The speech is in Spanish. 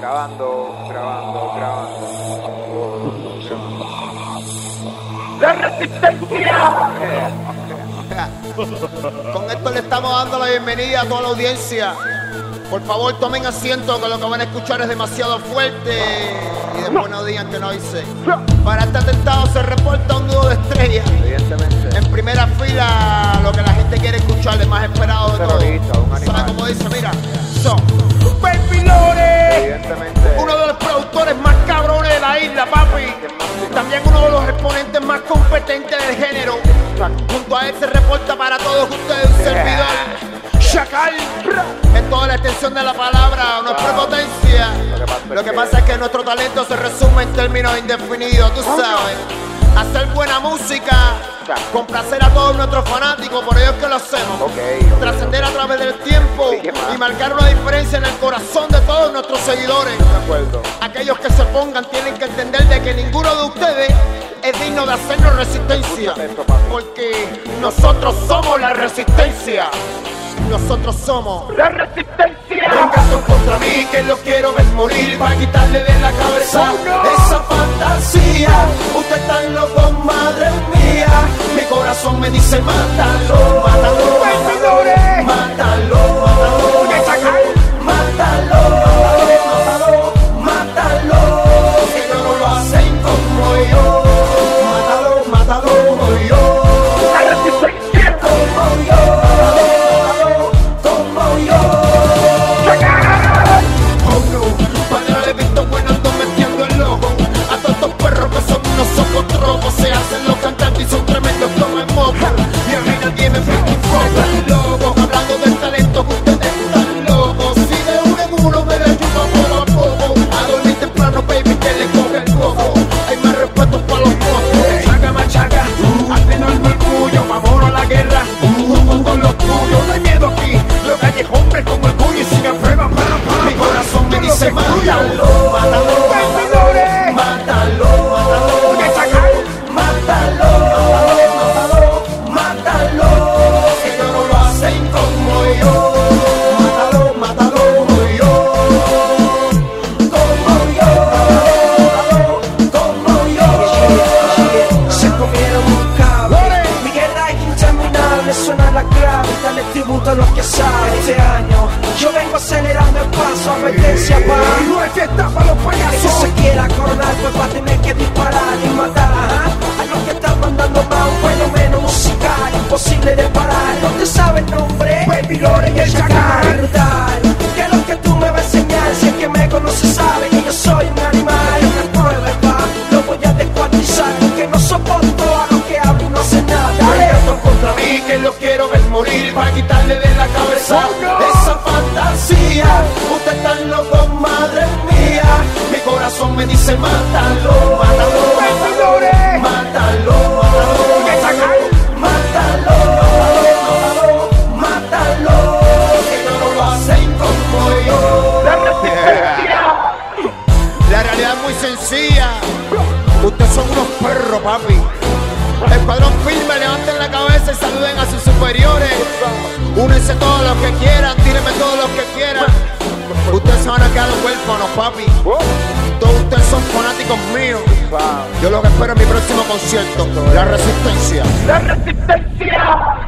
¡La resistencia! Con esto le estamos dando la bienvenida a toda la audiencia. Por favor, tomen asiento, que lo que van a escuchar es demasiado fuerte. Y después no digan que no hice. Para este atentado se reporta un nudo de estrellas. Evidentemente. En primera fila, lo que la gente quiere escuchar, el más esperado de todo. ¿Sabe cómo dice? Mira, son Baby Lore. Evidentemente. Uno de los productores más cabrones de la isla, papi. También uno de los exponentes más competentes del género. Junto a él se reporta para todos ustedes un servidor, Chacal, en toda la extensión de la palabra. No es prepotencia. Lo que pasa es que nuestro talento se resume en términos indefinidos, tú sabes. Hacer buena música, complacer a todos nuestros fanáticos, por ello es que lo hacemos. Trascender a través del tiempo y marcar una diferencia en el corazón de todos nuestros seguidores. Aquellos que se pongan tienen que entender de que ninguno de ustedes es digno de hacernos resistencia, porque nosotros somos la resistencia. Nosotros somos ¡La resistencia! Vengan contra mí, que lo quiero ver morir, para quitarle de la cabeza esa fantasía. Usted está loco, madre mía. Mi corazón me dice mátalo, mátalo, mátalo, mátalo, mátalo, mátalo, mátalo, que ellos no lo hacen como yo. Mátalo, mátalo como yo. ¡La resistencia! Como yo. Se hacen los cantantes y son tremendos como el moco. Y a mí nadie me frena un poco. Están locos, hablando del talento que ustedes están locos. Si de uno en uno me la chupa poco a poco. A dormir temprano, baby, que le coge el coco. Hay más respeto para los mocos. Chaca machaca, hazte no el orgullo. Vámonos a la guerra, con todos los tuyos. No hay miedo aquí, lo que hay es hombre con orgullo. Y si me aprueban, mi corazón me dice mátalo, mátalo, mátalo, mátalo. Lo que sabe este año, yo vengo acelerando el paso, advertencia pa' no es fiesta para los payasos. El que se quiera coronar pues va a tener que disparar y matar a los que están mandando más un fenómeno musical imposible de parar. No te sabe el nombre, Baby Lore y el Chacal. Brutal, que lo que tú me vas a enseñar, si el que me conoce sabe que yo soy un animal. Una prueba pa, lo voy a descuartizar, porque no soporto a los que hablan y no hacen nada. Vengan contra mí, que lo quiero ver morir, para quitarle de la cabeza esa fantasía. Usted está loco, madre mía. Mi corazón me dice mátalo, mátalo, mátalo, mátalo, mátalo, mátalo, mátalo, que ellos no lo hacen como yo. La realidad es muy sencilla. Ustedes son unos perros, papi. Escuadrón firme, levanten la cabeza y saluden a sus superiores. Únense todos los que quieran, tírenme todos los que quieran. Ustedes se van a quedar huérfanos, papi. Todos ustedes son fanáticos míos. Yo los espero en mi próximo concierto. La Resistencia. ¡La resistencia!